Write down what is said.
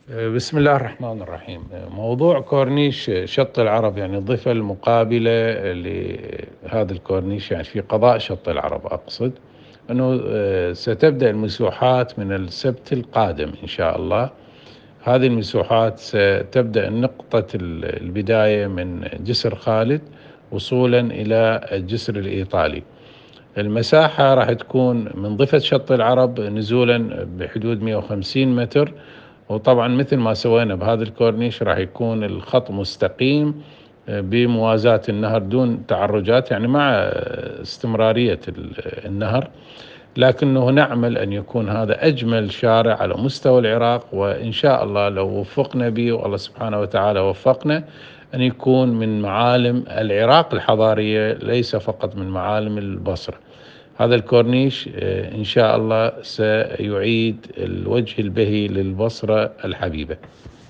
بسم الله الرحمن الرحيم. موضوع كورنيش شط العرب، يعني الضفة المقابلة لهذا الكورنيش، يعني في قضاء شط العرب أقصد أنه ستبدأ المسوحات من السبت القادم إن شاء الله. هذه المسوحات ستبدأ نقطة البداية من جسر خالد وصولا إلى الجسر الإيطالي. المساحة راح تكون من ضفة شط العرب نزولا بحدود 150 متر. وطبعا مثل ما سوينا بهذا الكورنيش راح يكون الخط مستقيم بموازاة النهر دون تعرجات، يعني مع استمرارية النهر. لكنه نعمل أن يكون هذا أجمل شارع على مستوى العراق، وإن شاء الله لو وفقنا به والله سبحانه وتعالى وفقنا أن يكون من معالم العراق الحضارية ليس فقط من معالم البصرة. هذا الكورنيش إن شاء الله سيعيد الوجه البهي للبصرة الحبيبة.